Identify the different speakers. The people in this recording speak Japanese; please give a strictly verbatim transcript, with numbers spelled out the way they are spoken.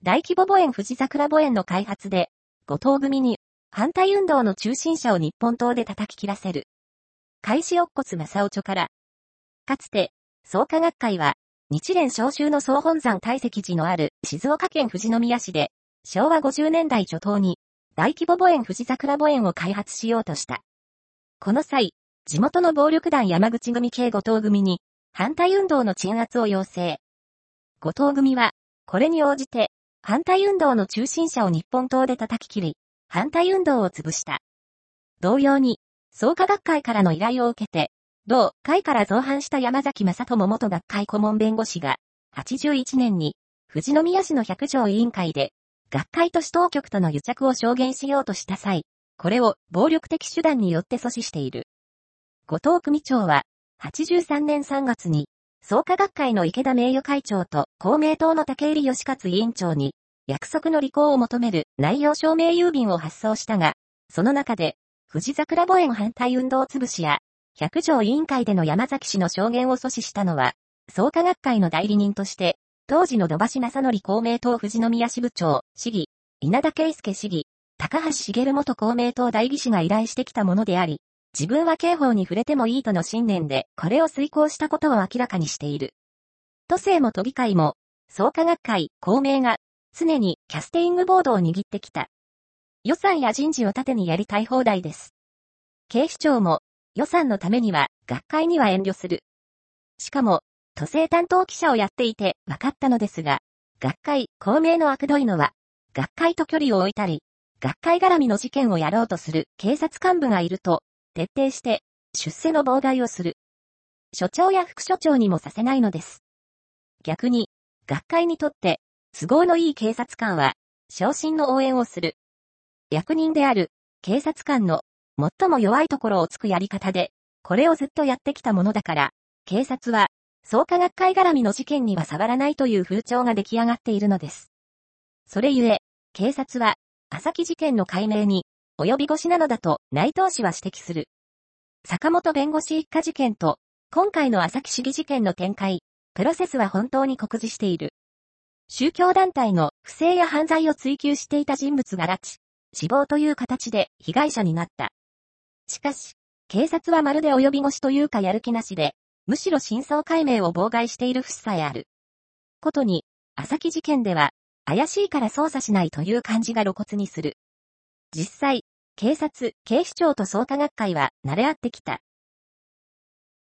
Speaker 1: 大規模墓園富士桜墓園の開発で、後藤組に反対運動の中心者を日本刀で叩き切らせる。開始乙骨正夫著から。かつて、創価学会は、日蓮召集の総本山大石寺のある静岡県富士宮市で、しょうわごじゅうねんだい初頭に、大規模墓園富士桜墓園を開発しようとした。この際、地元の暴力団山口組系後藤組に、反対運動の鎮圧を要請。後藤組は、これに応じて、反対運動の中心者を日本刀で叩き切り、反対運動を潰した。同様に、創価学会からの依頼を受けて、同会から造反した山崎正智元学会顧問弁護士が、はちじゅういちねんに、富士宮市の百条委員会で、学会と市当局との癒着を証言しようとした際、これを暴力的手段によって阻止している。後藤組長は、はちじゅうさんねんさんがつに、創価学会の池田名誉会長と公明党の竹入義勝委員長に、約束の履行を求める内容証明郵便を発送したが、その中で、富士桜墓園反対運動潰しや、百条委員会での山崎氏の証言を阻止したのは、創価学会の代理人として、当時の土橋正則公明党富士宮支部長、市議、稲田圭介市議、高橋茂元公明党代議士が依頼してきたものであり、自分は刑法に触れてもいいとの信念でこれを遂行したことを明らかにしている。都政も都議会も、創価学会、公明が、常にキャスティングボードを握ってきた。予算や人事を盾にやりたい放題です。警視庁も、予算のためには、学会には遠慮する。しかも、都政担当記者をやっていて分かったのですが、学会、公明の悪どいのは、学会と距離を置いたり、学会絡みの事件をやろうとする警察幹部がいると、徹底して、出世の妨害をする。所長や副所長にもさせないのです。逆に、学会にとって、都合のいい警察官は、昇進の応援をする。役人である、警察官の、最も弱いところをつくやり方で、これをずっとやってきたものだから、警察は、創価学会絡みの事件には触らないという風潮が出来上がっているのです。それゆえ、警察は、朝木事件の解明に、及び腰なのだと内藤氏は指摘する。坂本弁護士一家事件と、今回の朝木市議事件の展開、プロセスは本当に酷似している。宗教団体の不正や犯罪を追及していた人物が拉致、死亡という形で被害者になった。しかし、警察はまるで及び腰というかやる気なしで、むしろ真相解明を妨害している節さえある。ことに、朝木事件では、怪しいから捜査しないという感じが露骨にする。実際、警察、警視庁と創価学会は慣れ合ってきた。